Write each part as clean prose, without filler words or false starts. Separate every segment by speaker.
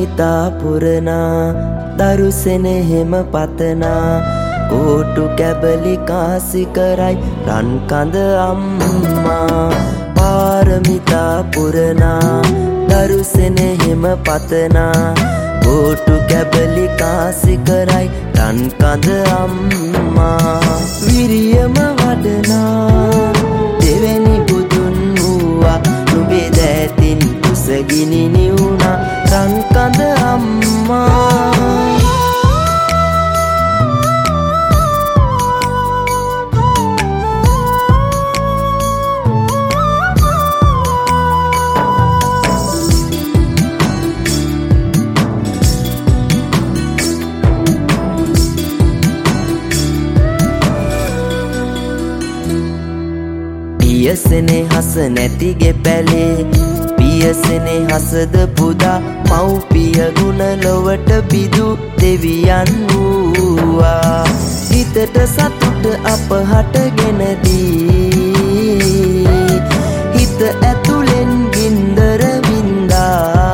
Speaker 1: පාරමිතා පුරනා දරුසෙනෙහෙම පතනා කෝටු කැබලි කාසි කරයි රන් කඳ අම්මා පාරමිතා පුරනා දරුසෙනෙහෙම පතනා කෝටු කැබලි කාසි කරයි රන් කඳ අම්මා විරියම වඩනා දෙවැනි බුදුන් වූවා නුඹේ දෑතින් කුසගිනි නිවුණා රන් කඳ අම්මා පියසෙනේ හස නැතිගේ පැලේ පියසෙනේ හසද පුදා මව්පිය ගුණ ලොවට බිදු දෙවියන් වූවා හිතට සතුට අප හටගෙන දී හිත ඇතුලෙන් ගින්දර වින්දා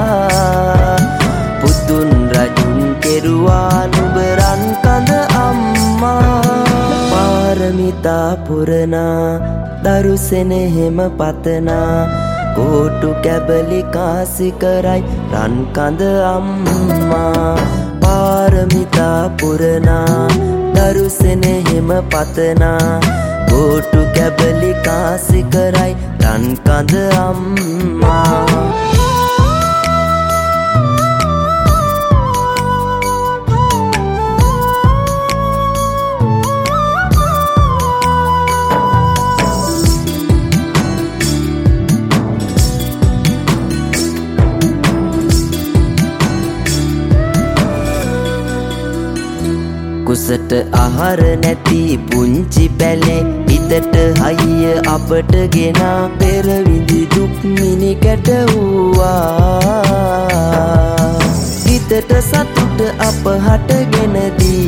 Speaker 1: පුතුන් රජුන් කෙරුවා නුඹ රන් කඳ අම්මා පාරමිතා පුරනා දරුසෙනෙහෙම පතනා කෝටු කැබලි කාසි කරයි රන් කඳ අම්මා පාරමිතා පුරනා දරුසෙනෙහෙම පතනා කෝටු කැබලි කාසි කරයි රන් කඳ අම්මා කුසට ආහාර නැති පුංචි පැලේ හිතට හයිය අපට ගෙනා පෙර විඳි දුක් මිනි කැට වූවා හිතට සතුට අප හටගෙන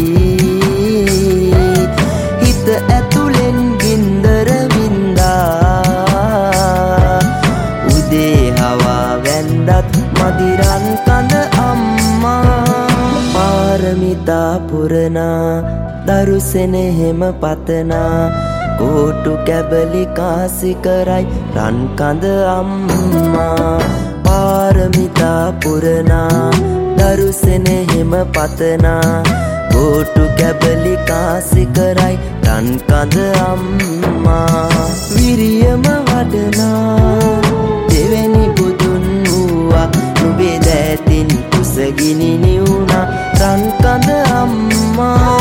Speaker 1: දී හිත ඇතුලෙන් ගින්දර වින්දා උදේ හවා වැන්දත් මදිරන් කඳ අම්මා පාරමිතා පුරනා දරුසෙනෙහෙම පතනා කෝටු කැබලි කාසි කරයි රන් කඳ අම්මා පාරමිතා පුරනා දරුසෙනෙහෙම පතනා කෝටු කැබලි කාසි කරයි රන් කඳ අම්මා විරියම වඩනා දෙවැනි බුදුන් වූවා නුඹේ දෑතින් කුසගිනි නිවුණා රන් කඳ අම්මා